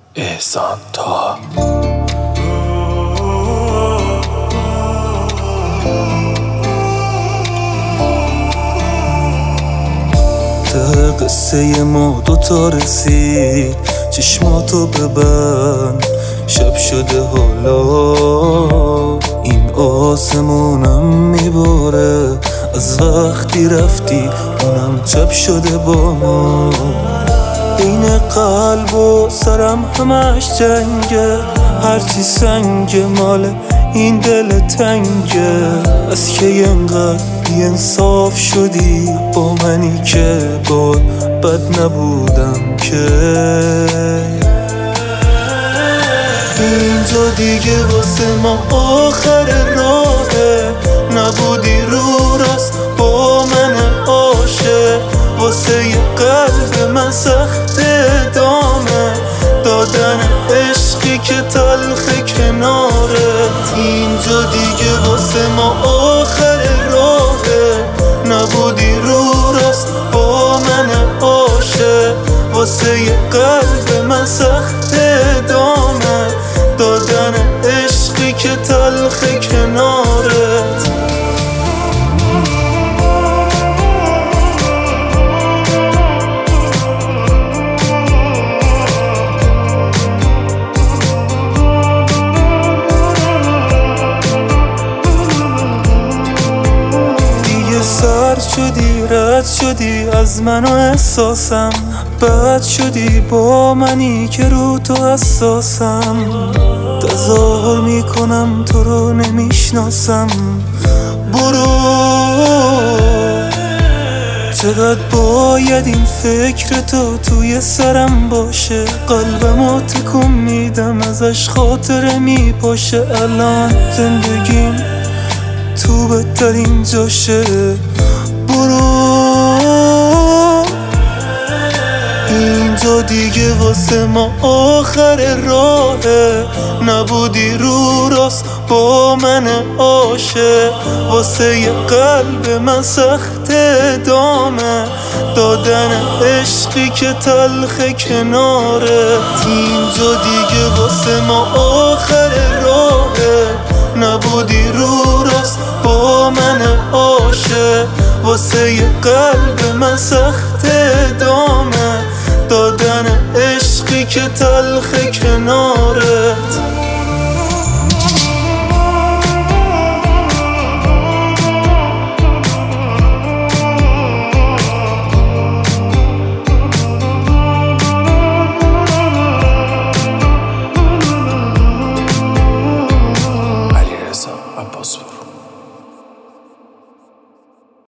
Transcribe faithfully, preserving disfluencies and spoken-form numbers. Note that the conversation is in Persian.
احسان تا ته قصه ما دوتا رسید، چشماتو ببند شب شده حالا، این آسمونم میباره از وقتی رفتی، اونم چپ شده با ما. بین قلب و سرم همش جنگه، هرچی سنگ مال این دل تنگه. از که اینقدر بی انصاف شدی با منی که باد بد نبودم که. اینجا دیگه واسه ما آخر راهه، نبودی رو راست با من عاشق. واسه یه قلب من سخت دامه، دادن عشقی که تلخ کنارت. اینجا دیگه واسه ما آخر راهه، نبودی رو راست با من عاشق. واسه یه قلب من سخت دامه، دادن عشقی که تلخ کنارت. سرد شدی، رد شدی از من و احساسم، بد شدی با منی که رو تو حساسم. تظاهر میکنم تو رو نمیشناسم، برو. چقدر باید این فکر تو توی سرم باشه، قلبمو تکون میدم ازش خاطره میپاشه. الان زندگیم تو بدترین جاشه، برو. اینجا دیگه واسه ما آخر راهه، نبودی رو راست با من عاشق. واسه یه قلب من سخت دامه، دادن عشقی که تلخ کنارت. اینجا دیگه واسه ما آخر راهه، نبودی رو راست با من عاشق. واسه یه قلب من سخت دامه، دادن عشقی که تلخ کنارت. علیرضا عباسپور.